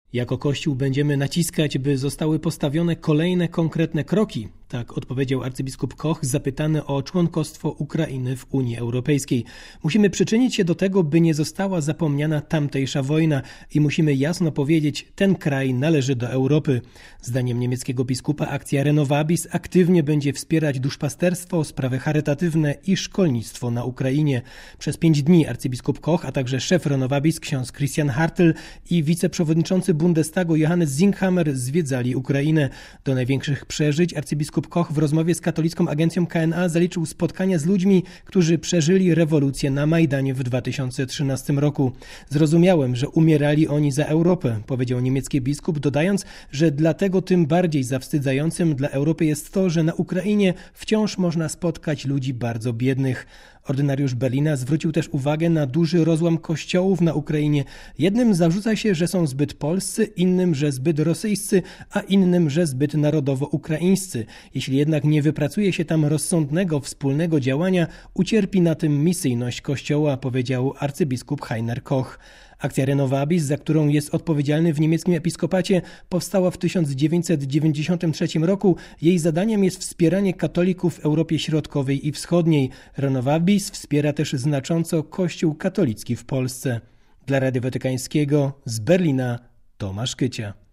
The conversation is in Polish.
Jako Kościół będziemy naciskać, by zostały postawione kolejne konkretne kroki. Tak odpowiedział arcybiskup Koch, zapytany o członkostwo Ukrainy w Unii Europejskiej. Musimy przyczynić się do tego, by nie została zapomniana tamtejsza wojna i musimy jasno powiedzieć, ten kraj należy do Europy. Zdaniem niemieckiego biskupa akcja Renovabis aktywnie będzie wspierać duszpasterstwo, sprawy charytatywne i szkolnictwo na Ukrainie. Przez 5 dni arcybiskup Koch, a także szef Renovabis ksiądz Christian Hartl i wiceprzewodniczący Bundestagu Johannes Sinkhammer zwiedzali Ukrainę. Do największych przeżyć arcybiskup Koch w rozmowie z katolicką agencją KNA zaliczył spotkania z ludźmi, którzy przeżyli rewolucję na Majdanie w 2013 roku. Zrozumiałem, że umierali oni za Europę, powiedział niemiecki biskup, dodając, że dlatego tym bardziej zawstydzającym dla Europy jest to, że na Ukrainie wciąż można spotkać ludzi bardzo biednych. Ordynariusz Berlina zwrócił też uwagę na duży rozłam kościołów na Ukrainie. Jednym zarzuca się, że są zbyt polscy, innym, że zbyt rosyjscy, a innym, że zbyt narodowo-ukraińscy. Jeśli jednak nie wypracuje się tam rozsądnego, wspólnego działania, ucierpi na tym misyjność Kościoła, powiedział arcybiskup Heiner Koch. Akcja Renovabis, za którą jest odpowiedzialny w niemieckim episkopacie, powstała w 1993 roku. Jej zadaniem jest wspieranie katolików w Europie Środkowej i Wschodniej. Renovabis wspiera też znacząco Kościół katolicki w Polsce. Dla Radia Watykańskiego z Berlina Tomasz Kycia.